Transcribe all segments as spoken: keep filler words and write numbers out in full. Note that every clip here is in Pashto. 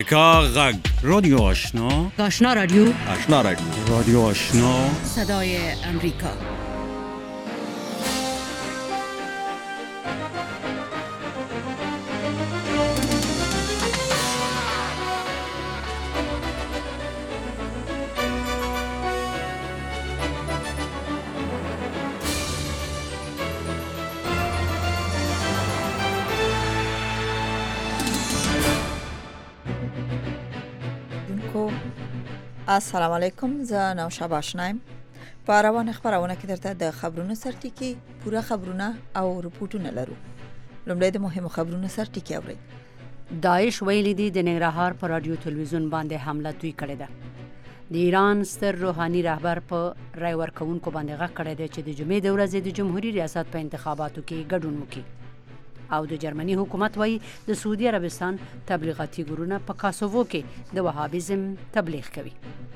کا غږ رادیو آشنا آشنا رادیو آشنا رادیو رادیو آشنا صدای امریکا. السلام علیکم، زه نوشابه آشنایم. په روانه خبرونه کې درته د خبرونو سرټکی پوره خبرونه او رپورټونه لرو. لومړی د مهمو خبرونو سرټکی اورئ. داعش ویلي دي د ننګرهار پر رادیو تلویزیون باندې حمله دوی کړې ده. د ایران ستر روحاني رهبر په رای ورکوونکو باندې غږ کړی دی چې د جمعې د ورځې د جمهوریت ریاست په انتخاباتو کې ګډون وکړي. او د جرمني حکومت وایي د سعودي عربستان تبلیغاتي ګروپونه په کاسوو کې د وهابیزم تبلیغ کوي.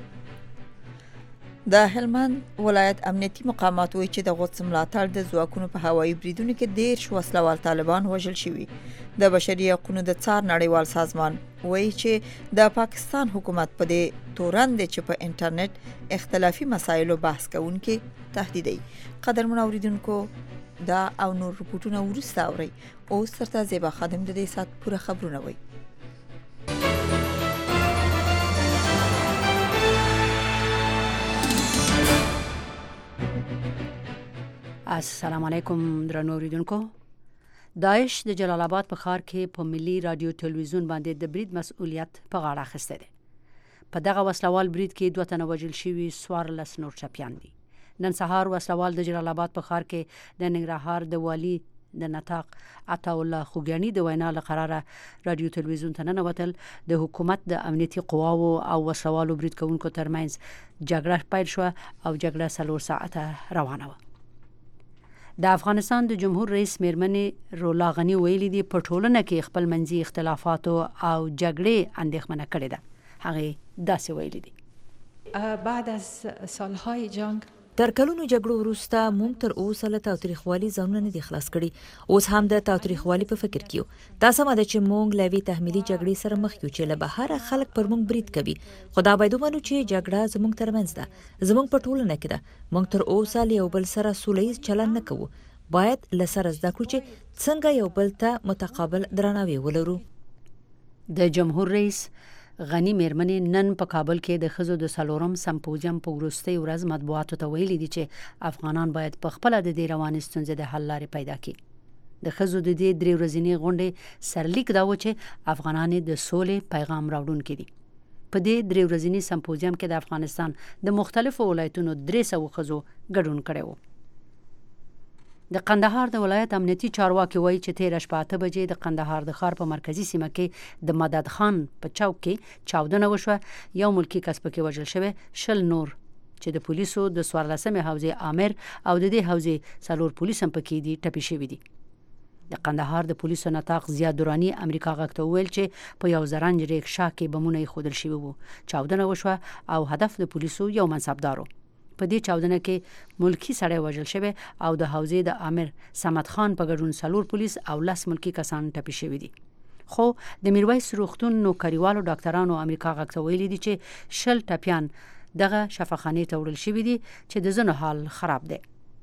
د هلمند ولایت امنیتي مقامات وایي چې د قدس ملاتړ د ځواکونو په هوایي بریدونو کې دېرش وسلوال طالبان وژل شوي. د بشري حقوقو د څار نړیوال سازمان وایي چې د پاکستان حکومت په دې تورن دی چې په انټرنیټ اختلافي مسایلو بحث کوونکي تهدیدوي. قدرمن اوریدونکو، دا او نور رپورټونه وروسته اورئ. اوس ترته زیبا خادم د دې سات پوره خبرونه وایي. السلام علیکم درنو اوریدونکو. داعش د جلال آباد په ښار کې په ملي رادیو تلویزیون باندې د برید مسؤلیت په غاړه اخیستی دی. په دغه وسلوال برید کې دوه تنه وژل شوي، څوارلس نور ټپیان دي. نن سهار وسلوال د جلال آباد په ښار کې د ننګرهار د والي د نطاق عطاالله خوګیاني د وینا له قراره رادیو تلویزیون ته ننوتل. د حکومت د امنیتي قواو او وسلوالو برید کوونکو ترمنځ جګړه پیل شوه او جګړه څلور ساعته روانه وه. د افغانستان د جمهور رئیس میرمنې رولا غني ویلي دي په ټولنه کې خپل منځي اختلافاتو او جګړې اندېښمنه کړې ده. هغه داسې ویلي دي: بعد از سالهای جنگ تر کلونو جګړو وروسته مونږ تر اوسه له تاوتریخوالي ځانونه نه دي خلاص کړي. اوس هم د تاوتریخوالي په فکر کې یو. دا سمه ده چې مونږ له یوې تحمیلي جګړې سره مخ یو چې له بهره خلک پر مونږ برید کوي. خو دا باید ومنو چې جګړه زمونږ ترمنځ ده، زمونږ په ټولنه کې ده. مونږ تر اوسه له یو بل سره سوله ییز چلند نه کوو. باید له سره زده کړو چې څنګه یو بل ته متقابل درناوی ولرو. د جمهور رئیس غنی میرمنې نن په کابل کې د ښځو د څلورم سمپوزیم په وروستۍ ورځ مطبوعاتو ته ویلي دي چې افغانان باید په خپله د دې روانې ستونزې د حل لارې پیدا کړي. د ښځو د دې درې ورځنۍ غونډې سرلیک دا و چې افغانان د سولې پیغام راوړونکي دي. په دې درې ورځني سمپوزیم کې د افغانستان د مختلفو ولایتونو درې سوه ښځو ګډون کړی و. د قندهار د ولایت امنیتي چارواکي وایي چې تېره شپه اته بجې د قندهار د ښار په مرکزي سیمه کې د مدد خان په چوک کې چاودنه وشوه. یو ملکي کس پکې وژل شوی، شل نور چې د پولیسو د څوارلسمې حوزې آمر او د دې حوزې څلور پولیس هم پکې دي ټپي شوي دي. د قندهار د پولیسو نطاق ضیا دراني امریکا غږ ته وویل چې په یو زرنج ریکشا کې بمونه ایښودل شوي وو. چاودنه وشوه او هدف د پولیسو یو منصبدار و. په دې چاودنه کې ملکی سړی وژل شوی او د حوزې د امر صمد خان په ګډون څلور پولیس او لس ملکی کسان ټپي شوي دي. خو د میرویس روغتون نوکریوالو ډاکټرانو امریکا غږ ته ویلي دي چې شل ټپیان دغه شفاخانې ته وړل شوي دي چې د ځینو حال خراب دی.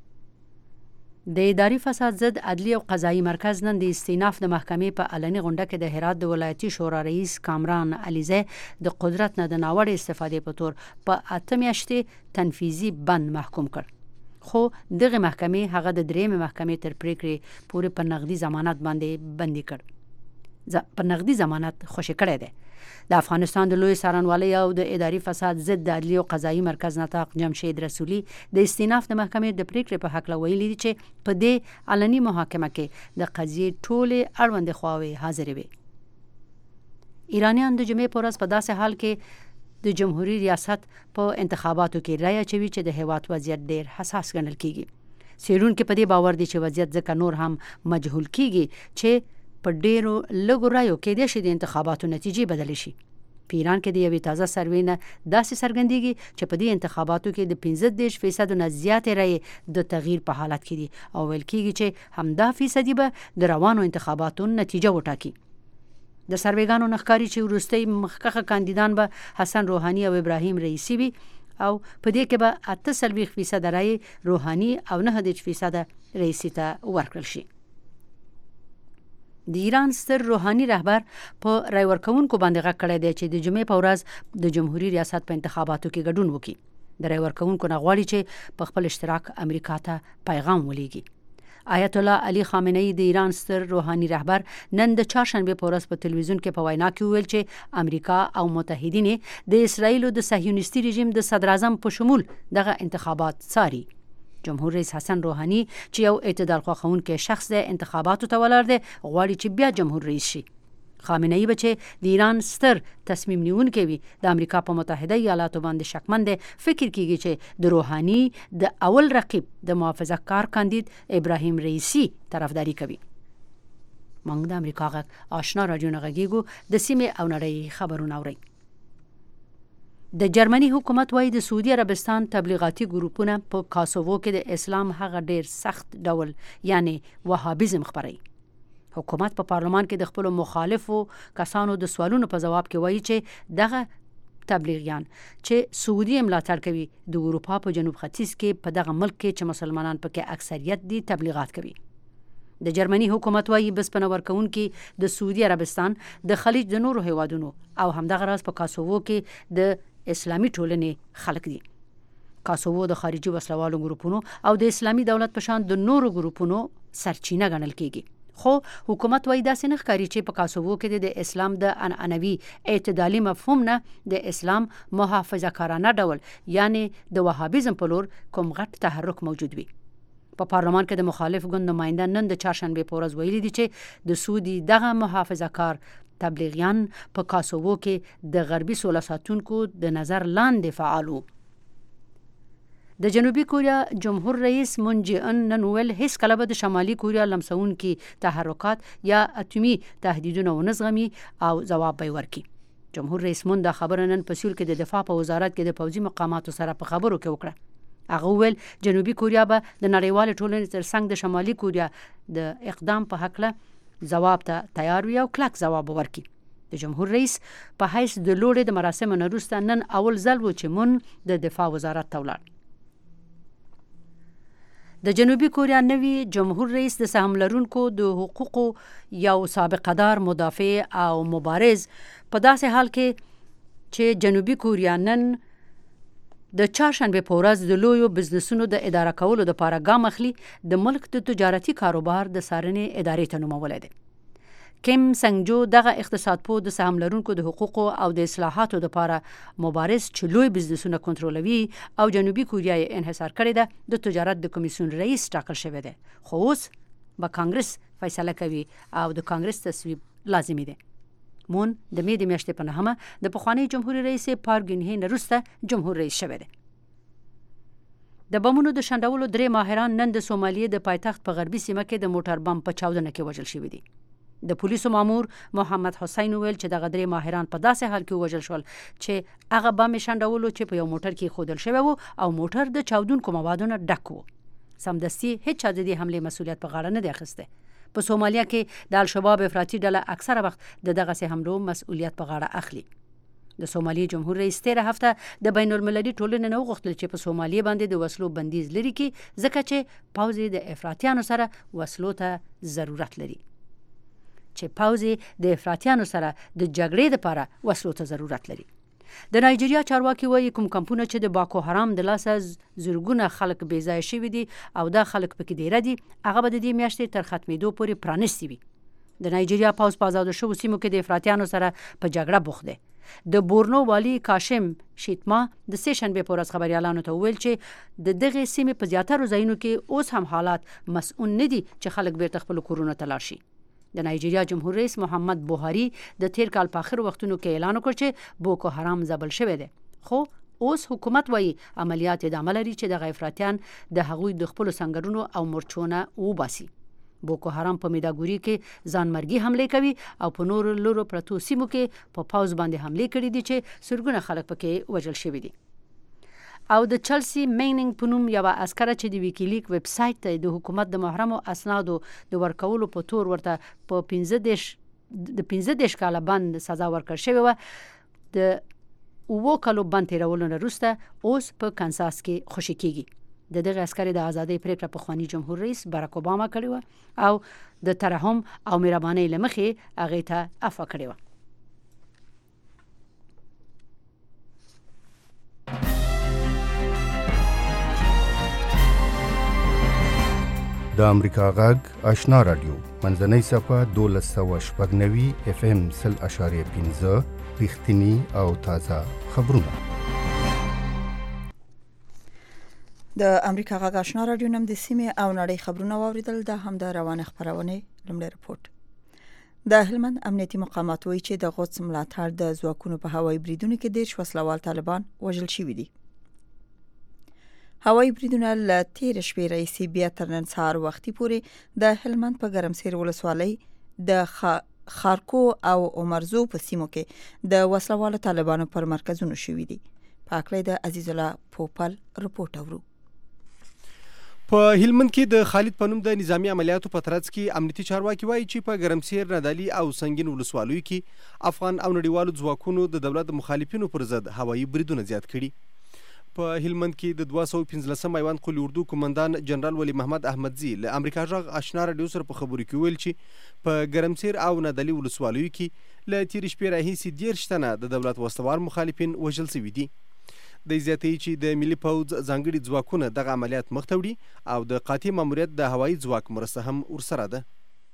د اداري فساد ضد عدلي او قضایي مرکز نن د استیناف د محکمې په علني غونډه کې د هرات د ولایتي شورا رئیس کامران علیزی د قدرت نه د ناوړه استفادې په تور په اته میاشتې تنفیذي بند محکوم کړ. خو دغه محکمې هغه د درېیمې محکمې تر پریکړې پورې په نغدي ضمانت باندې بندي کړ. په نغدي ضمانت خوشی کړی دی. د افغانستان د لوی څارنوالۍ او د اداري فساد ضد د عدلي او قضایي مرکز نطاق جمشید رسولي د استیناف د محکمې د پریکړې په هکله ویلي دي چې په دې علني محاکمه کې د قضیې ټولې اړوندې خواوې حاضرې وي. ایرانیان د جمعې په ورځ په داسې حال کې د جمهوریت ریاست په انتخاباتو کې رایه اچوي چې د هېواد وضعیت ډېر حساس ګڼل کیږي. څېړونکي په دې باور دي چې وضعیت ځکه نور هم مجهول کیږي چې په ډیرو لږو رایو کې د شي د انتخاباتو نتیجې بدلې شي. په ایران کې د یوې تازه سروې نه داسې څرګندېږي چې په دې انتخاباتو کې د پنځه دېرش فیصد نه زیاتې رایې د تغییر په حالت کې دي او ویل کېږي چې همدا فیصدي به د روانو انتخاباتو نتیجه وټاکي. د سروېګانو نخکاری چې وروستي مخکخه کاندیدان به حسن روحانی او ابراهیم رئیسی وي او په دې کې به اته څلوېښت فیصد رای روحانی او نه دېرش فیصد رئیسی ته ورکړل شي. د ایران ستر روحاني رهبر په رای ورکوونکو باندې غږ کړی دی چې د جمعې په ورځ د جمهوریت ریاست په انتخاباتو کې ګډون وکړي. د رای ورکوونکو نه غواړي چې په خپل اشتراک امریکا ته پیغام ولېږي. آیت الله علي خامنه‌ای د ایران ستر روحاني رهبر نن د چهارشنبه په ورځ په تلویزیون کې په وینا کې وویل چې امریکا او متحدین د اسرایل د صهیونیستي رژیم د صدر اعظم په شمول دغه انتخابات څاري. جمهور رئیس حسن روحانی چې یو اعتدال خوښونکی شخص دی انتخاباتو ته ولاړ دی غواړي چې بیا جمهور رئیس شي. خامنه‌ای به چې د ایران ستر تصمیم نیونکی وي د امریکا په متحده ایالاتو باندې شکمن دی فکر کیږي چې د روحانی د اول رقیب د محافظه کار کاندید ابراهیم رئیسی طرفداري کوي. موږ د امریکا غږ آشنا رادیو نه غږیږو د سیمې او نړۍ خبرونه اورئ. د جرمني حکومت وايي د سعودي عربستان تبلیغاتي ګروپونه په کاسوو کې د اسلام هغه ډیر سخت ډول یعنی وهابیزم خپروي. حکومت په پارلمان کې د خپل مخالفو کسانو د سوالونو په جواب کې وایي چې دغه تبلیغیان چې سعودي ملاتړ کوي د اروپا په جنوب ختیځ کې په دغه ملک کې چې مسلمانان پکې اکثریت دي تبلیغات کوي. د جرمني حکومت وايي بسپنه ورکوونکي د سعودي عربستان د خلیج د نورو هیوادونو او همدغه راز په کاسوو کې د اسلامي ټولنې خلک دي. کاسوو د خارجي وسلوالو ګروپونو او د اسلامي دولت په شان د نورو ګروپونو سرچینه ګڼل کیږي. خو حکومت وايي داسې نه ښکاري چې په کاسوو کې د اسلام د عنعنوي اعتدالي مفهوم نه د اسلام محافظه کارانه ډول یعنی د وهابیزم په لور کوم غټ تحرک موجود وي. په پارلمان کې د مخالف ګوند نماینده نن د چهارشنبه په ورځ ویلي دي چې د سعودي دغه محافظه کار تبلیغیان په کاسوو کې د غربي سوله ساتونکو د نظر لاندې فعالو. د جنوبي کوریا جمهور رئیس مون جې ان نن ویل هیڅ کله به د شمالي کوریا لمسونکي تحرکات یا اتمی تهدیدونه ونه زغمي او ځواب به ورکړي. جمهور رئیس مون دا خبره نن په سیول کې د دفاع په وزارت کې د پوځي مقاماتو سره په خبرو کې وکړه. هغه ویل جنوبي کوریا به د نړیوال ټولنې ترڅنګ د شمالي کوریا د اقدام په حق ځواب ته تیار وي او کلک ځواب ورکړي. د جمهور رئیس په حیث د لوړې د مراسمو نه وروسته نن اول ځل و چې مون د دفاع وزارت ته ولاړ. د جنوبي کوریا نوي جمهور رئیس د سهم لرونکو د حقوقو یو سابقه دار مدافع او مبارز په داسې حال کې چې جنوبي کوریا نن د چهارشنبه په ورځ د لویو بزنسونو د اداره کولو لپاره ګام اخلي د ملک د تجارتي کاروبار د څارنې ادارې ته نومولی دی. کیم سنګجو دغه اقتصاد پوه د سهم لرونکو د حقوقو او د اصلاحاتو لپاره مبارز چې لوی بزنسونه کنټرولوي او جنوبي کوریا یې انحصار کړی ده د تجارت د کمیسیون رئیس ټاکل شوی دی. خو اوس به کانګرس فیصله کوي او د کانګرس تصویب لازمي دی. مون د مې د میاشتې په نهمه د پخوانی جمهوریت رئیس پارک ګینهې نه وروسته جمهور رئیس شوی دی. د بمونو د شنډولو درې ماهران نن د سومالیې د پایتخت په غربي سیمه کې د موټر بم په چاودنه کې وژل شوي دي. د پولیسو مامور محمد حسین ویل چې دغه درې ماهران په داسې حال کې وژل شول چې هغه بم شنډولو چې په یو موټر کې خودل شوی و او موټر د چاودونکو موادونو ډک و. سمدستي هیڅ چا د دې حمله مسؤلیت په غاړه نه دی اخیسته. په سومالیا کې د الشباب افراطي ډله اکثره وخت د دغه سه حملو مسؤلیت په غاړه اخلي. د سومالي جمهور رئیس تیر هفته د بین المللي ټولنې نه وغوښتل چې په سومالیا باندې د وسلو بندیز لري کې ځکه چې پوځ د افراطیانو سره وسلو ته ضرورت لري. چې پوځ د افراطیانو سره د جګړې لپاره وسلو ته ضرورت لري. د نایجیریا چارواکي وایي کوم کمپونه چې د باکو حرام د لاسه زرګونه خلک بې ځایه شوي دي او دا خلک پکې ډیره دي هغه به د دې میاشتې تر ختمېدو پورې پرانیستي وي. د نایجیریا پوځ په آزادو شویو سیمو کې د افراطیانو سره په جګړه بوخت دی. د بورنو والی کاشم شیتما د سه شنبه په ورځ خبريالانو ته ویل چې د دغه سیمې په زیاتره ځایونو کې اوس هم حالات مسؤل نه دي چې خلک بیرته خپل کورونو ته لاړ شي. د نایجیریا جمهور رئیس محمد بوهاری د تیر کال په اخر وختونو کې اعلان وکړ چې بوکو حرام ځبل شوی دی. خو اوس حکومت وایي عملیات ادامه لري چې د غیفراتیان د هغوی د خپل سنگرونو او مرچونه وباسي. بوکو حرام په میداګوري کې ځانمرګي حمله کوي او په نور لورو پرتو سیمو کې په پاوز باندې حمله کړې دي چې سرګونه خلک پکې وژل شوي دي. او د چلسی میننګ په نوم یو عسکر چې د ویکیلیک ویب سایټ ته د حکومت د محرمو اسنادو د ورکولو په تور ورته په پنځه دېرش د پنځه دیرش کاله بند سزا ورکړل شوې وه. د اوو کالو بند تیرولو نه وروسته اوس په کانساس کې خوشي کیږي. د دغه عسکري د ازادۍ پریکړه پخوانی جمهور رئیس باراک اوباما کړې وه او د ترحم او مهربانۍ له مخې هغې ته عفوه کړې وه. د امریکا غږ آشنا رادیو منځنۍ صفحه دولس سوه شپږ نوي اف ام سل اشاریه پنځه رښتیني او تازه خبرونه. د امریکا غږ آشنا رادیو نم د سیمې او نړۍ خبرونه واوریدل. د هم د روانه خبرونه لمړی رپورت. د هلمند امنیتي مقامات وایي چې د غوڅ ملاتړ د ځواکونو په هوایي بریدونو کې ډېر وسلوال طالبان وژل شوي دي. هوایي بریدونه له تیر شپې راهیسې بیا تر نن سهار وختي پورې د هلمند په ګرمسیر ولسوالۍ د خارکو او عمرزو په سیمو کې د وسلوالو طالبانو پر مرکزونو شوي دي. پاکلې د عزیز الله پوپل رپورټ اورو. په هلمند کې د خالد پنوم د نظامی عملیاتو په ترڅ کې امنیتي چارواکي وایي چې په ګرمسیر، نادعلي او سنگین ولسوالیو کې افغان او نړیوالو ځواکونو د دولت مخالفینو پر ضد هوایي بریدونه زیات کړي. په هلمند کې د دوه سوه پنځلسم میوند قلي اردو قومندان جنرال ولی محمد احمدزي له امریکا غږ آشنا رادیو سره په خبرو کې ویل چې په ګرمسیر او نادعلي ولسوالیو کې له تېرې شپې راهیسې دېرش تنه د دولت وسلوال مخالفین وژل شوي دي. د زیاتوي چې د ملي پوځ ځانګړي ځواکونه دغه عملیات مخ ته وړي او د قاطع ماموریت د هوایي ځواک مرسته هم ورسره ده.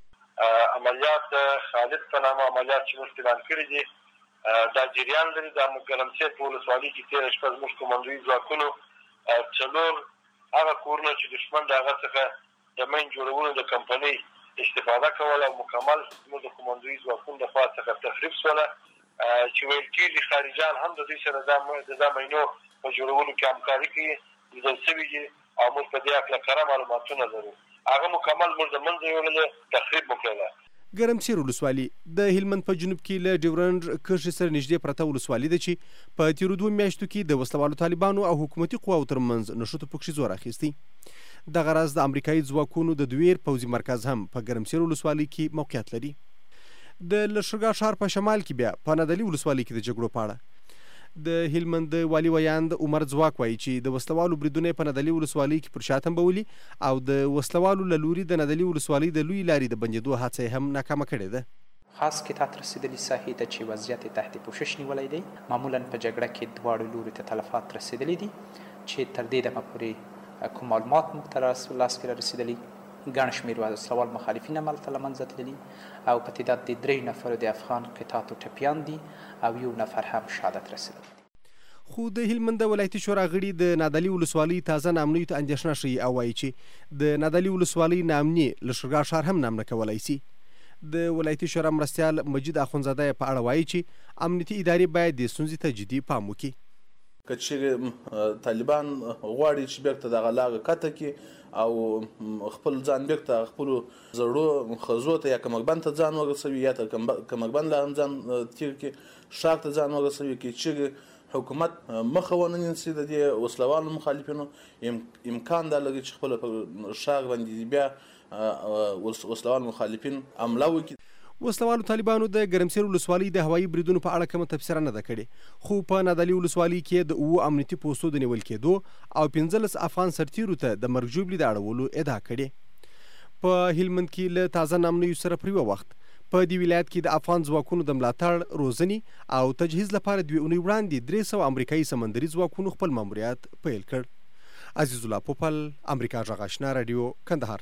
عملیات خالد په نامه عملیات چې موږ اعلان کړي دي دا جریان لري. د ګرمسیر په ولسوالۍ کې تېره شپه زموږ کمانډوي ځواکونو څلور هغه کورونه چې دښمن د هغه څخه د مین جوړولو د کمپنۍ استفاده کوله او مکمل زموږ د کمانډوي ځواکونو د خوا څخه تخریب شوله چې ویل کېږي خارجیان هم د دوی سره د دا مینو په جوړولو کې همکاري کوي، لیدل شوي دي او موږ په دې هکله کره معلوماتونه لرو. هغه مکمل موږ د منځه یوړلې، تخریب مو کړله. ګرمسیر ولسوالي د هلمند په جنوب کې له ډیورنډ کرښې سره نږدې پرته ولسوالي ده چې په تیرو دوو میاشتو کې د وسلوالو طالبانو او حکومتي قواو ترمنځ نښتو پکښې زور اخیستی. دغه راز د امریکایي ځواکونو د دویر پوځي مرکز هم په ګرمسیر ولسوالۍ کې موقعیت لري. د لښکرګاه ښار په شمال کې بیا په نادعلي ولسوالۍ کې د جګړو په اړه د هلمند والي ویاند عمر ځواک وایي چې د وسلوالو بریدونه په نادعلي ولسوالۍ کې پر شا تنبولي او د وسلوالو له لوري د نادعلي ولسوالۍ د لوی لارې د بندېدو هڅه یې هم ناکامه کړې ده. خاص قطعات رسیدلي ساحې ته چې وضعیت تحت پوشش نیولی دی، معمولا په جګړه کې دواړو لوري ته تلفات رسیدلي دي چې تر دې دمه پورې کوم معلومات موږ ته لاس کې رسیدلي. ګڼ شمېر وسلوال مخالفین هملته له منځه تللي او په تعداد د درېیو نفرو د افغان قطعاتو ټپیان دي او یو نفر هم شهادت رسیدلی. خو د هلمند ولایتي شورا غړي د نادعلي ولسوالۍ تازه ناامنیو ته اندېښنه ښیي او وایي چې د نادعلي ولسوالۍ ناامني لښکرګاه ښار هم نامنه کولی سي. د ولایتي شورا مرستیال مجید اخونزاده په اړه وایي چې امنیتي ادارې باید د ستونزې ته جدي پام وکړي. که چیرې طالبان غواړي چې بیرته دغه لاغه قطع کړي او خپل ځان بیرته خپلو زړو ښځو ته یا کمربند ته ځان ورسوي یا تر کمربند لا هم ځان تیر کړي، ښار ته ځان ورسوي. که چیرې حکومت مخه ونه نیسي د دې وسلوالو مخالفینو، امکان دا لري چې خپله پر ښار باندې بیا وسلوال مخالفین حمله وکړي. وسلوالو طالبانو د ګرمسیر ولسوالۍ د هوایي بریدونو په اړه کومه تبصره نه ده کړې، خو په نادعلي ولسوالۍ کې د اوو امنیتي پوستو د نیول کېدو او پنځلس افغان سرتیرو ته د مرګ ژوبلې د اړولو ادعا کړې. په هلمند کې له تازه ناامنیو سره پر یوه وخت په دې ولایت کې د افغان ځواکونو د ملاتړ، روزنې او تجهیز لپاره دوې اونۍ وړاندې درې سوه امریکایي سمندري ځواکونو خپل ماموریت پیل کړ. عزیز الله پوپل، امریکا غږ آشنا رادیو، کندهار.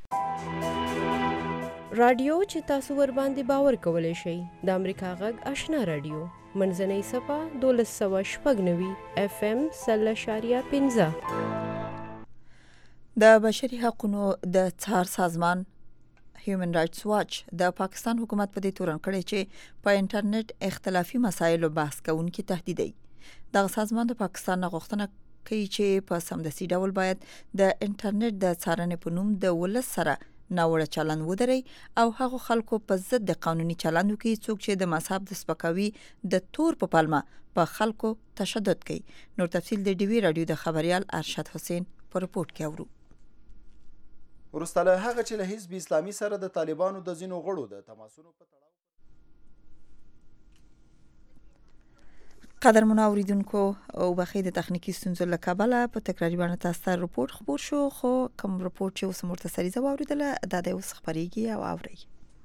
رادیو چې تاسو ور باندې باور کولای شئ د امریکا غږ آشنا رادیو منځنۍ صفحه دولس سوه شپږ نوي اف ام سل اشاریه پنځه. د بشري حقوقو د څار سازمان هیومن رائټس واچ د پاکستان حکومت په دې تورن کړی چې په انټرنیټ اختلافي مسایلو بحث کوونکي تهدیدوي. دغه سازمان د پاکستان غوښتنه کوي چې په سمدستي ډول باید د انټرنیټ د څارنې په نوم د ولس سره ناوړه چلند ودري او هغه خلکو په ضد د قانوني چلند وکړي څوک چې د مذهب د سپکاوي د تور په پلمه په خلکو تشدد کوي. نور تفصیل د ډي وی رادیو د خبريال ارشد حسین په رپورت کې اورو. ورسته له هغه چې له حزب اسلامي سره د طالبانو د ځینو غړو د تماسونو په تړاو قدرمنو اوریدونکو او بخې د تخنیکی ستونزو له کبله په تکراري بڼه تاسو ته رپورټ خبر شو، خو کوم رپورټ چې اوس مرتسری زو اوریدله دا د اوس خبريږي او اوري.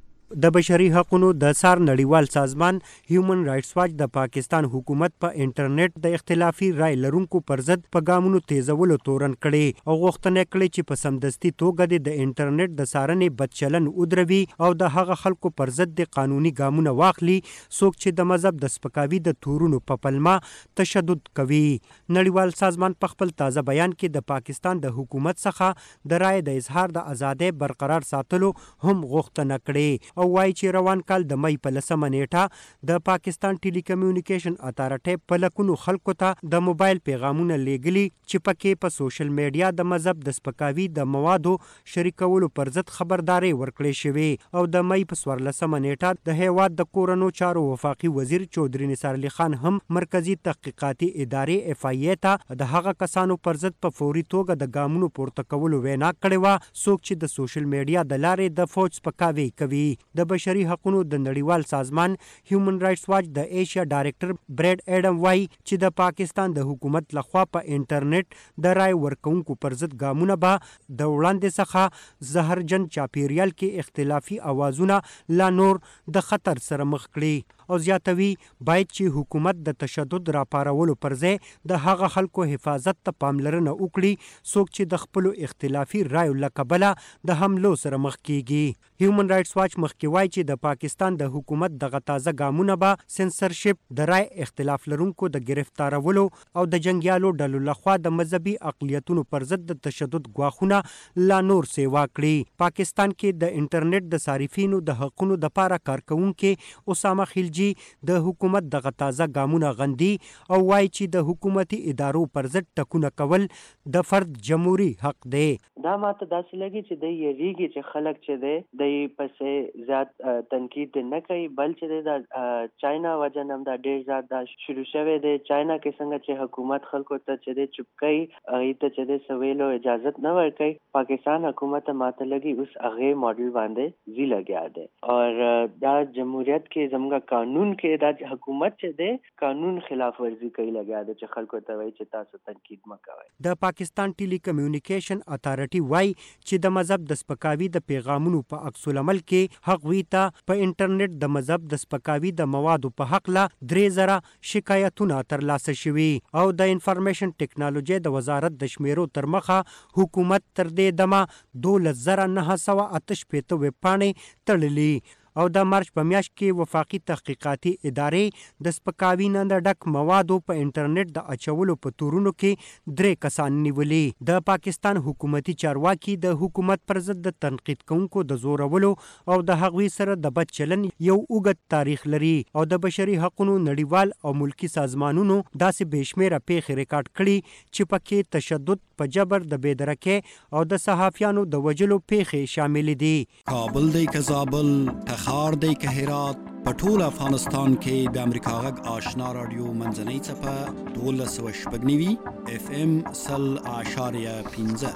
د بشري حقوقو د سار نړیوال سازمان هیومن رائټس واچ د پاکستان حکومت په پا انټرنیټ د اختلافي رای لرونکو پر ضد په ګامونو تیزولو تورن کړي او غوښتنه کړې چې په سمدستي توګه د انټرنیټ د سارنې بدچلن ودروي او د هغه خلکو پر ضد د قانوني ګامونه واخلي څوک چې د مذهب د سپکاوي د تورونو په پلمه تشدد کوي. نړیوال سازمان په خپل تازه بیان کې د پاکستان د حکومت څخه د رای د اظهار د ازادۍ برقرار ساتلو هم غوښتنه کړې او وایي چې روان کال د مئی په لسمه نیټه د پاکستان ټیلی کمیونیکیشن اتارټي په لکونو خلکو ته د موبایل پیغامونه لیږلي چې پکې په سوشل میډیا د مذهب د سپکاوي د موادو شریکولو پر ضد خبرداري ورکړې شوې او د مئی په څوارلسمه نیټه د هیواد د کورنو چارو وفاقي وزیر چودري نثار علي خان هم مرکزی تحقیقاتي ادارې اف ای ای ته د هغه کسانو پر ضد په فوري توګه د ګامونو پورته کولو وینا کړې وه څوک چې د سوشل میډیا د لارې د فوج سپکاوي کوي. د بشري حقوقو د نړیوال سازمان هیومن رائټس واچ د ایشیا ډایریکټر بریډ اډم وایي چې د پاکستان د حکومت لخوا په انټرنیټ د رای ورکونکو پر ضد ګامونه به د وړاندې څخه زهرجن چاپیریال کې اختلافي اوازونه لا نور د خطر سره مخ کړي او زیاتوي باید چې حکومت د تشدد راپارولو پر ځای د هغه خلکو حفاظت ته پاملرنه وکړي څوک چې د خپلو اختلافي رایو له کبله د حملو سره مخ کیږي. هیومن رائټس واچ مخکې وایي چې د پاکستان د حکومت دغه تازه ګامونه به سنسرشپ د رای اختلاف لرونکو د گرفتارولو او د جنګیالو ډلو لخوا د مذهبي اقلیتونو پر ضد د تشدد ګواښونه لا نور سیوا کړي. پاکستان کې د انټرنیټ د صارفینو د حقوقو د پاره کارکونکو اسامه خلجي د حکومت دغه تازه ګامونه غندي او وایي چې د حکومتي ادارو پر ضد ټکونه کول د فرد جمهوریت حق دی. دا ماته داسې لګي چې د یریږي چې خلک چې دی د پسې زیات تنقید نه کوي بل چې د چاینا وجه هم دا ډېر زیات دا شروع شوی دی. چاینا کې څنګه چې حکومت خلکو ته چې دی چوپ کوي هغې ته چې دی سویلو اجازت نه ورکوي پاکستان حکومت ماته لګي اوس هغې ماډل باندې زی لګیا دی او دا جمهوریت کې زموږ قانون کې دا حکومت چې دی قانون خلاف ورزي کوي لګیا دی چې خلکو ته وایي چې تاسو تنقید مه کوئ. د پاکستان ټیلی کمیونیکیشن اتارټي وایي چې د مذهب د سپکاوي د پیغامونو په عکس العمل کې هغوی ته په انټرنیټ د مذهب د سپکاوي د موادو په حق له درې زره شکایتونه ترلاسه شوي او د انفارمیشن ټیکنالوژي د وزارت د شمیرو تر مخه حکومت تر دې دمه دولس زره نهه سوه اته شپېته ویب پاڼې تړلي او د مارچ په میاشت کې وفاقي تحقیقاتي ادارې د سپکاوي نه د ډک موادو په انټرنیټ د اچولو په تورونو کې درې کسان نیولي. د پاکستان حکومتي چارواکي د حکومت پر ضد د تنقید کوونکو د زورولو او د هغوی سره د بد چلن یو اوږد تاریخ لري او د بشري حقوقو نړیوال او ملکی سازمانونو داسې بېشمیره پیښې ریکارډ کړي چې پکې تشدد په جبر د بېدرکۍ او د صحافیانو د وجلو پیښې شامل دي. کابل دی که زابل تخار دی که هرات په ټول افغانستان کې د امریکا غږ آشنا رادیو منځنۍ څپه دولس سوه شپږ نوي اف ام سل اعشاریه پنځه.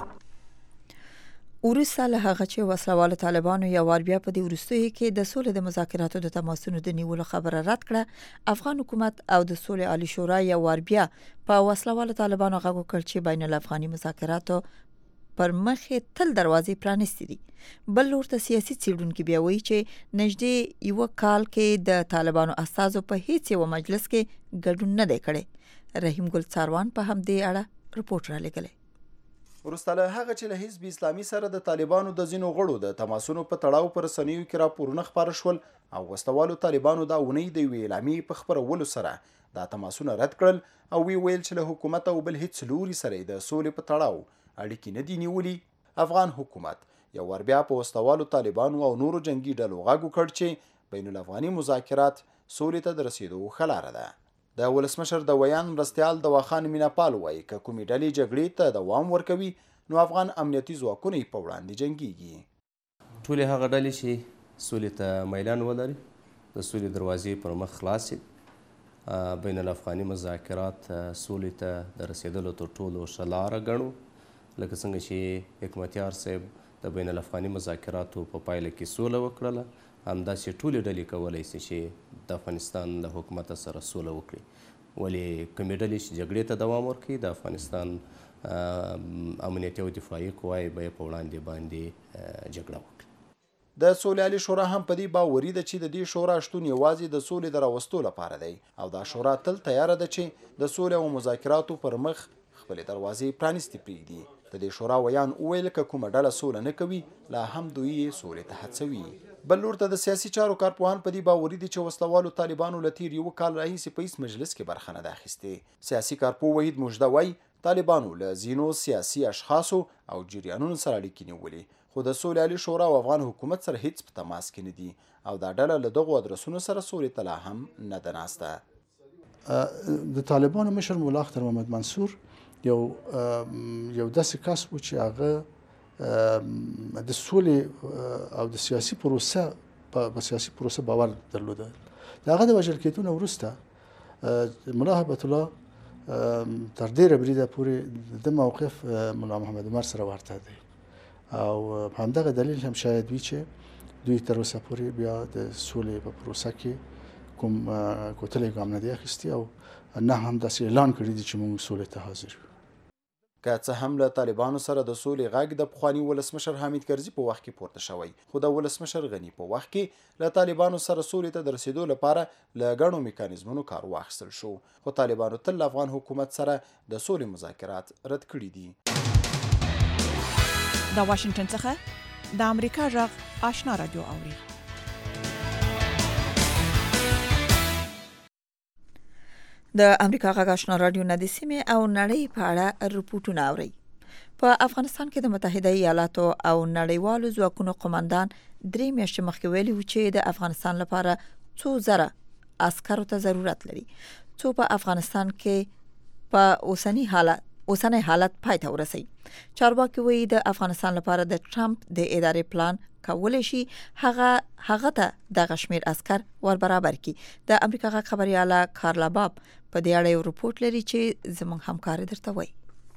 وروسته له هغه چې وسلوالو طالبانو یو وار بیا په دې وروستیو کې د سولې د مذاکراتو د تماسونو د نیولو خبره رد کړه، افغان حکومت او د سولې عالی شورا یو وار بیا په وسلوالو طالبانو غږ وکړ چې بین الافغاني مذاکراتو پر مخې تل دروازې پرانستې دي. بل لور ته سیاسي څېړونکي بیا وایي چې نږدې یو کال کې د طالبانو استازو په هیڅ یو مجلس کې ګډون نه دی کړی. رحیم ګل څاروان په همدې اړه رپورټ را لېږلی. وروسته له هغه چې له حزب اسلامي سره د طالبانو د ځینو غړو د تماسونو په تړاو پر رسنیو کې راپورونه خپاره شول او وسلوالو طالبانو دا اونۍ د یوې اعلامیې په خپرولو سره دا تماسونه رد کړل او وی ویل چې له حکومت او بل هیڅ لوري سره د سولې په تړاو اړیکې نه دي نیولي. افغان حکومت یو ور بیا په وسلوالو طالبانو او نورو جنگي ډلو غږ وکړ چې بین الافغاني مذاکرات سولې ته د رسیدو ښه لاره ده. د ولسمشر د ویان مرستیال دواخان میناپال وایي که کومې ډلې جګړې ته دوام ورکوي نو افغان امنیتي ځواکونه یې په وړاندې جنګیږي. ټولې هغه ډلې چې سولې ته میلان ولري د سولې دروازې پر مخ خلاصې بین الافغاني مذاکرات سولې ته د رسیدلو تر ټولو ښه لاره ګڼو، لکه څنګه چې حکمتیار صاحب د بین الافغاني مذاکراتو په پایله کې سوله وکړله، همداسې ټولې ډلې کولی شي چې د افغانستان له حکومت سره سوله وکړي. ولې کومې ډلې چې جګړې ته دوام ورکوي د افغانستان امنیتي او دفاعي قواې به یې په وړاندې باندې جګړه وکړي. د سولهیالي شورا هم په دې باوري ده چې د دې شورا شتون یوازې د سولې د راوستو لپاره دی او دا شورا تل تیاره ده چې د سولې او مذاکراتو پر مخ خپلې دروازې پرانیستې پرېږدي. د دې شورا ویان وویل که کومه ډله سوله نه کوي لا هم دوی یې سولې ته هڅوي. بل لور ته د سیاسي چارو کارپوهان په دې باوري دي چې وسلوالو طالبانو له تیر یو کال راهیسې په هیڅ مجلس کې برخه نه ده اخیستې. سیاسي کارپوه وحید مژده وایي طالبانو له ځینو سیاسي اشخاصو او جریانونو سره اړیکې نیولې خو د سولهیالي شورا او افغان حکومت سره هیڅ په تماس کې نه دي او دا ډله له دغو ادرسونو سره سولې ته لا هم نه ده ناسته. د طالبانو مشر مولا اختر محمد منصور یو یو داسې کس و چې هغه د سولې او د سیاسي پروسه په سیاسي پروسه باور درلوده. د هغه د وژل کېدو وروسته ملا هیبت الله تر ډېره بریده پورې د موقف ملا محمد عمر سره ورته دی او همدغه دلیل هم شاید وي چې دوی تر اوسه پورې بیا د سولې په پروسه کې کوم کوتلې ګام نه دی اخیستی او نه هم داسې اعلان کړی دی چې موږ سولې ته حاضر یو. که څه هم له طالبانو سره د سولې غږ د پخواني ولسمشر حامد کرزي په وخت کې پورته شوی خو د ولسمشر غني په وخت کې له طالبانو سره سولې ته د رسیدو لپاره له ګڼو میکانیزمونو کار واخیستل شو خو طالبانو تل له افغان حکومت سره د سولې مذاکرات رد کړي دي. د واشنگټن څخه د امریکا غږ آشنا رادیو اوري. د امریکا غږ آشنا رادیو نه د سیمې او نړۍ په اړه رپورټونه اوري. په افغانستان کې د متحده ایالاتو او نړیوالو ځواکونو قوماندان درې میاشتې مخکې ویلي و چې د افغانستان لپاره څو زره عسکرو ته ضرورت لري څو په افغانستان کې په اوسنی حالت اوسنی حالت پای ته ورسي. چارواکي وایي د افغانستان لپاره د ټرمپ د ادارې پلان کولای شي هغه هغه ته د غشمیر عسكر ور برابر کی. د امریکا غږ خبرياله کارلا باب په دې اړه یو رپورت لري چې زموږ همکار درته وایي.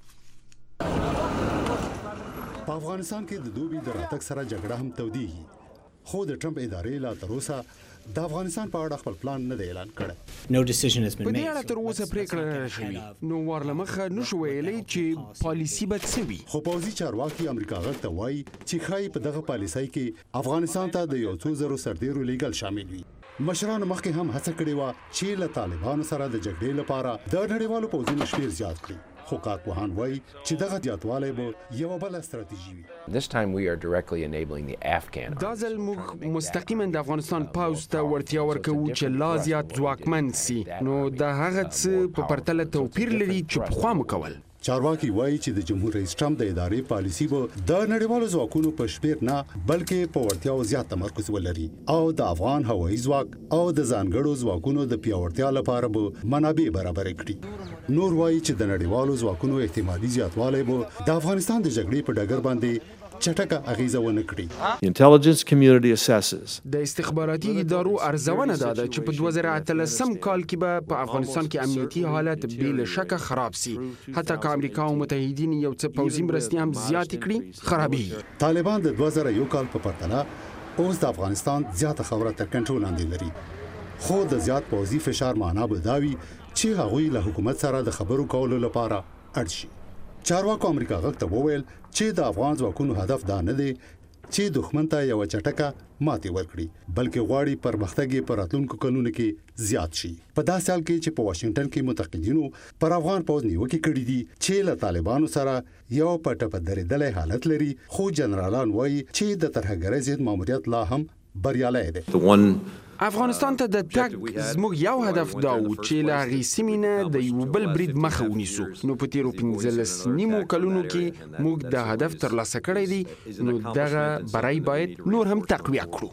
په افغانستان کې د دوبي د راتګ سره جګړه هم تودېږي خو د ټرمپ ادارې لا تر اوسه د افغانستان په اړه خپل پلان نه دی اعلان کړی. نو ډیسیژن هاز بین میډ. په دې اړه تر اوسه پریکړه نه شوې. نو ورلمخه نشو ویلې چې پالیسی به څه وي. خو پوځي چارواکي امریکا غږ ته وایي چې خای په دغه پالیسۍ کې افغانستان ته د یو څو زرو سرتیرو لیږل شامل وي. مشرانو مخکې هم هڅه کړې وه چې له طالبانو سره د جګړې لپاره د نړیوالو پوځونو شمېر زیات کړي. خو کارپوهان وایي چې دغه زیاتوالی به یوه بله ستراتیژي وي. This time we are directly enabling the Afghan. دا ځل موږ مستقیما د افغانستان پوځ ته ورتیا ورکوو چې لا زیات ځواکمن سي. نو د هغه څه په پرتله توپیر لري چې پخوا مو کول. چارواکي وایي چې د جمهور رئیس ټرمپ د ادارې پالیسي به د نړیوالو ځواکونو په شمېر نه بلکې په وړتیاو زیات تمرکز ولري او د افغان هوایي ځواک او د ځانګړو ځواکونو د پیاوړتیا لپاره به منابع برابر کړي. نور وایي چې د نړیوالو ځواکونو احتمالي زیاتوالی به د افغانستان د جګړې په ډګر باندې چټکه اغیزه ونه کړي. Intelligence community assesses. د استخباراتي ادارو ارزونه ده چې په دوه زره اتلسم کال کې به په افغانستان کې امنیتي حالت بې شکه خراب سي. حتی که امریکا او متحدین یو څه پوځي مرستې هم زیات کړي خرابېږي. طالبان د دوه زره یو کال په پرتله اوس د افغانستان زیاته خبره تر کنټرول لاندې لري. خو د زیات پوځي فشار معنا به دا وي چې هغوی له حکومت سره د خبرو کولو لپاره اړ شي. چارواکو امریکا غږ ته وویل چې د افغان ځواکونو هدف دا نه دی چې دښمن ته یو چټکه ماتې ورکړي بلکې غواړي پرمختګ یې په راتلونکو کلونو کې زیات شي. په داسې حال کې چې په واشنگټن کې متقدینو پر افغان پوځ نیوکې کړې دي چې له طالبانو سره یو په ټپه درېدلی حالت لري خو جنرالان وایي چې د ترهګرۍ ضد ماموریت لا هم بریالی دی. افغانستان ته د تګ زموږ یو هدف دا و چې له هغې سیمې نه د یو بل برید مخه ونیسو. نو په تیرو پنځلس نیمو کلونو کې موږ د هدف ترلاسه کړی دی. نو دغه بری باید نور هم تقویه کړو.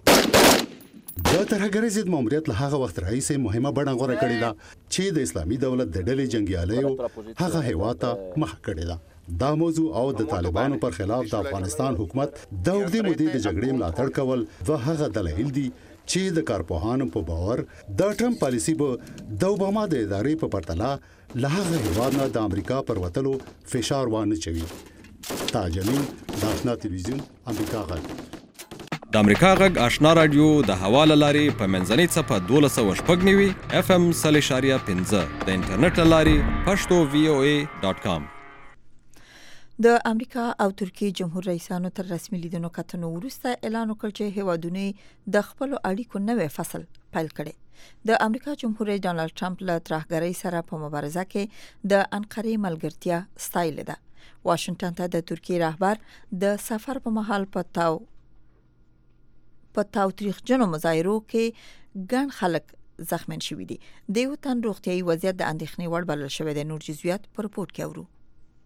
د ترهګرۍ ضد ماموریت له هغه وخت راهیسې مهمه بڼه غوره کړې ده چې د اسلامي دولت د ډلې جنګیالیو هغه هیواد ته مخه کړې ده. دا موضوع او د طالبانو پر خلاف د افغانستان حکومت د اوږدې مودې د جګړې ملاتړ کول دوه هغه دلایل دي چې د کارپوهانو په باور د ټرمپ پالیسي به د اوباما د ادارې په پرتله له هغه هیواد نه د امریکا پر وتلو فشار وانه چوي. تاج امین، د آشنا تلویزیون، امریکا غږ. د امریکا غږ آشنا رادیو د حواله لاري په منځنۍ څپه دولس سوه شپږ نوي اف ام سل اشاریه پنځه د انټرنیټ له لارې پښتو وی او ای ډاټ کام. د امریکا او ترکیه جمهور رئیسانو تر رسمي لیدنو کتنو وروسته اعلان وکړ چې هیوادونه د خپل اړیکو نوې فصل پیل کړي. د امریکا جمهور رئیس ډانلډ ټرمپ له ترهګرۍ سره په مبارزه کې د انقرې ملګرتیا ستایلې ده. واشنگټن ته د ترکیه رهبر د سفر په مهال پتاو په تاوتریخجنو مظاهرو کې ګڼ خلک زخمین شوي دي. د یو تن روغتیايي وضعیت د اندېښنې وړ بلل شوی دی. نور جزئیات په رپورټ کې اورو.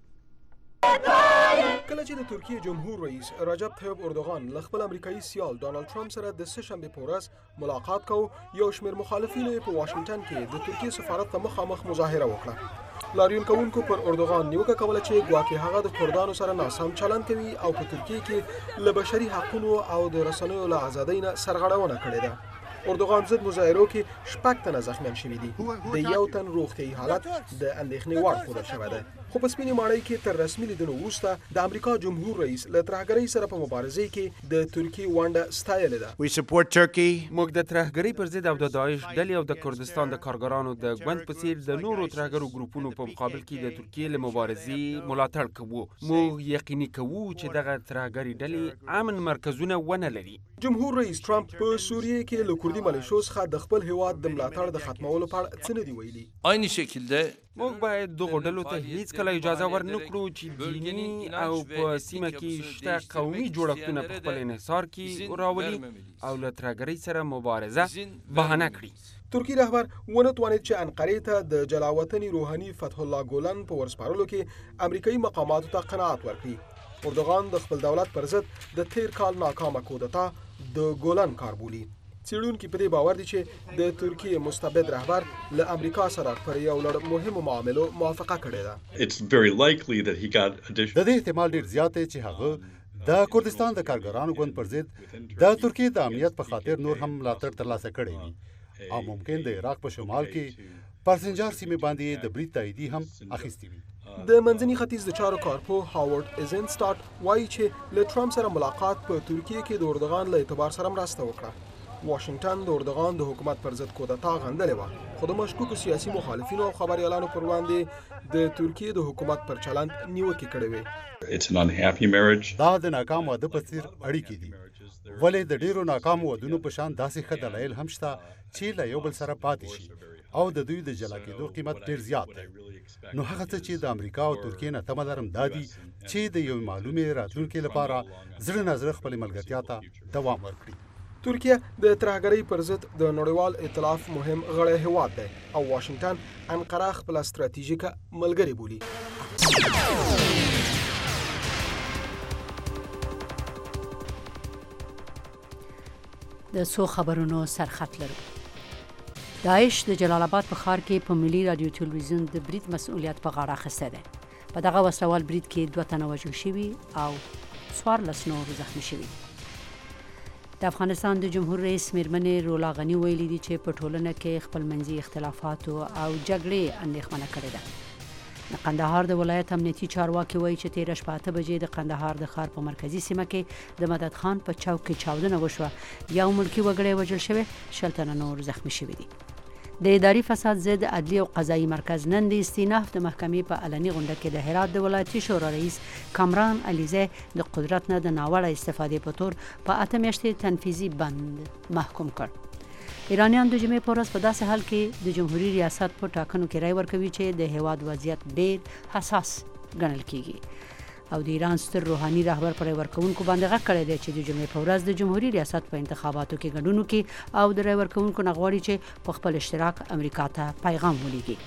کله چې د ترکیه جمهور رئیس رجب طیب اردوغان له خپل امریکایي سیال ډانلډ ټرمپ سره د سه شنبې په ورځ ملاقات کو، یو شمېر مخالفینو په واشنگټن کې د ترکیه سفارت ته مخامخ مظاهره وکړه. لاریون کوونکو پر اردوغان نیوکه کوله چې ګواکې هغه د کردانو سره ناسم چلند کوي او په ترکیه کې له بشري حقوقو او د رسنیو له ازادۍ نه سرغړونه کړې ده. اردوغان ضد مظاهرو کې شپږ تنه زخمیان شوي دي. د یو تن روغتیايي حالت د اندېښنې وړ ښودل شوی دی. خو په سپینې ماڼۍ کې تر رسمي لیدنو وروسته د امریکا جمهور رئیس له ترهګرۍ سره په مبارزه کې د ترکیې ونډه ستایلې ده. We support Turkey. موږ د ترهګرۍ پر ضد او د داعش ډلې او د کردستان د کارګرانو د ګوند په څیر د نورو ترهګرو ګروپونو په مقابل کې د ترکیې له مبارزې ملاتړ کوو. موږ یقیني کوو چې دغه ترهګري ډلې امن مرکزونه ونه لري. جمهور رئیس ټرمپ په سوریه کې له کردي ملیشو څخه د خپل هیواد د ملاتړ د ختمولو په اړه څه نه دي ویلي. aynı şekilde موږ باید دغه ډلو ته هیڅ کله اجازه ورنکړو چې دیني او په سیمه کې شته قومي جوړښتونه په خپل انحصار کې راولي او له ترهګرۍ سره مبارزه بهانه کړي. ترکی رهبر ونه توانید چې انقرې ته د جلاوطني روحاني فتح الله ګولن په ورسپارلو کې امریکایي مقاماتو ته قناعت ورکړي. اردوغان د خپل دولت پر ضد د تیر کال ناکامه کودتا د ګولن کار بولي. څېړونکي په دې باور دي چې د ترکیې مستبد رهبر له امریکا سره پر یو لړ مهمو معاملو موافقه کړې ده. It's very likely that he got additional. د دې احتمال ډیر زیات دی چې هغه د کردستان د کارګرانو ګوند پر ضد د ترکیې د امنیت په خاطر نور هم ملاتړ ترلاسه کړی وي او ممکن د عراق په شمال کې پرسنجار سیمې باندې د برید تاییدي هم اخیستی وي. د منځني ختیځ د چارو کارپوه هاورد ایزنسټاټ وایي چې له ټرمپ سره ملاقات په ترکیه کې د اردوغان له اعتبار سره مرسته وکړه. واشنگټن د اردوغان د حکومت پر ضد کودتا غندلې وه، خو د مشکوکو سیاسي مخالفینو او خبريالانو پر وړاندې د ترکیې د حکومت پر چلند نیوکې کړې وې. It's an unhappy marriage. دا د ناکام واده په څیر اړیکې دي. ولې د ډیرو ناکامو ودونو په شان داسې ښه دلایل هم شته چې له یو بل سره پاتې شي او د دوی د جلا کېدو قیمت ډیر زیات دی. نو هغه څه چې د امریکا او ترکیې نه تمه لرم دا دي چې د یو معلومې راتلونکي لپاره زړه نظر خپل ملګرتیا ته دوام ورکړي. ترکیه د ترهګرۍ پر ضد د نړیوال ائتلاف مهم غړی هیواد دی او واشنگټن انقره خپل ستراتیژیکه ملګری بولي. د څو خبرونو سرخط لرو. داعش د جلال آباد په ښار کې په ملي رادیو تلویزیون د برید مسؤلیت په غاړه اخیستی دی. په دغه وسلوال برید کې دوه تنه وژل شوي او څوارلس نور زخمي شوي. د افغانستان د جمهور رئیس میرمنې رولا غنی ویلي دي چې په ټولنه کې خپلمنځي اختلافات او جګړې اندېښمنه کړې ده. د قندهار د ولایت امنیتي چارواکي وایي چې تېره شپه اته بجې د قندهار د ښار په مرکزي سیمه کې د مدد خان په چوک کې چاودنه وشوه. یو ملکي وګړی وژل شوی، شل تنه نور زخمي شوي دي. د اداري فساد ضد عدلي او قضایي مرکز نن د استیناف د محکمې په علني غونډه کې د هرات د ولایتي شورا رئیس کامران علیزی د قدرت نه د ناوړه استفادې په تور په اته میاشتې تنفیذي بند محکوم کړ. ایرانیان د جمعې په ورځ په داسې حال کې د جمهوریت ریاست په ټاکنو کې رای ورکوي چې د هیواد وضعیت ډېر حساس ګڼل کیږي او د ایران ستر روحاني رهبر پر ورکوونکو باندې غږ کړی دی چې د جمعې په ورځ د جمهوریت ریاست په انتخاباتو کې ګډون وکړي او د رای ورکوونکو نه غواړي چې په خپل اشتراک امریکا ته پیغام ولېږي.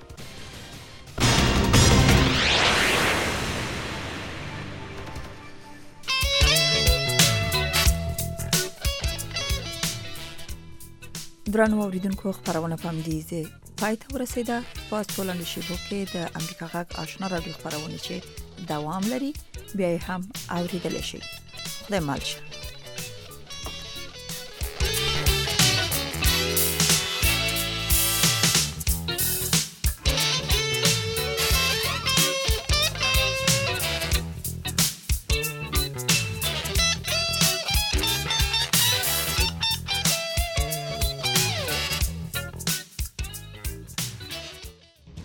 درنو اوریدونکو خبرونه په همدې ځای پای ته ورسېده. په ټولنیزو شبکو کې د امریکا غږ آشنا رادیو خبرونه چې دوام لري بیا هم اوریدلی شئ. خدای مال شه.